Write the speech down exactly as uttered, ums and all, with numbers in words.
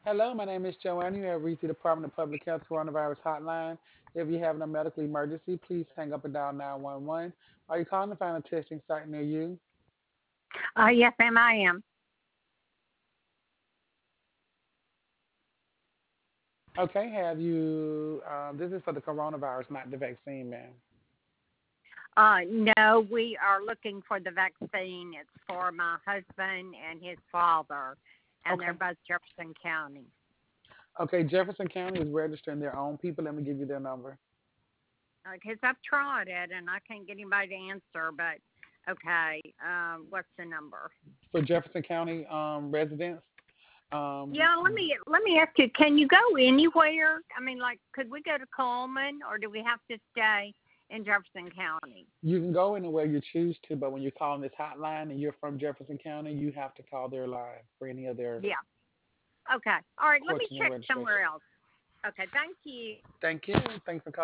Hello, my name is Joanne. You have reached the Department of Public Health Coronavirus Hotline. If you have a medical emergency, please hang up and dial nine one one. Are you calling to find a testing site near you? Uh, yes, ma'am, I am. Okay, have you, um, this is for the coronavirus, not the vaccine, ma'am. Uh, no, we are looking for the vaccine. It's for my husband and his father, and they're Okay. both Jefferson County. Okay, Jefferson County is registering their own people. Let me give you their number. Because I've tried it and I can't get anybody to answer, but okay, um, what's the number? For Jefferson County um, residents, um, Yeah, let me let me ask you. Can you go anywhere? I mean, like, could we go to Coleman, or do we have to stay in Jefferson County? you can go anywhere you choose to, but when you're calling this hotline and you're from Jefferson County, you have to call their line for any of their Yeah. Okay. All right. Let me questions and check registration. somewhere else. Okay. Thank you. Thank you. Thanks for calling.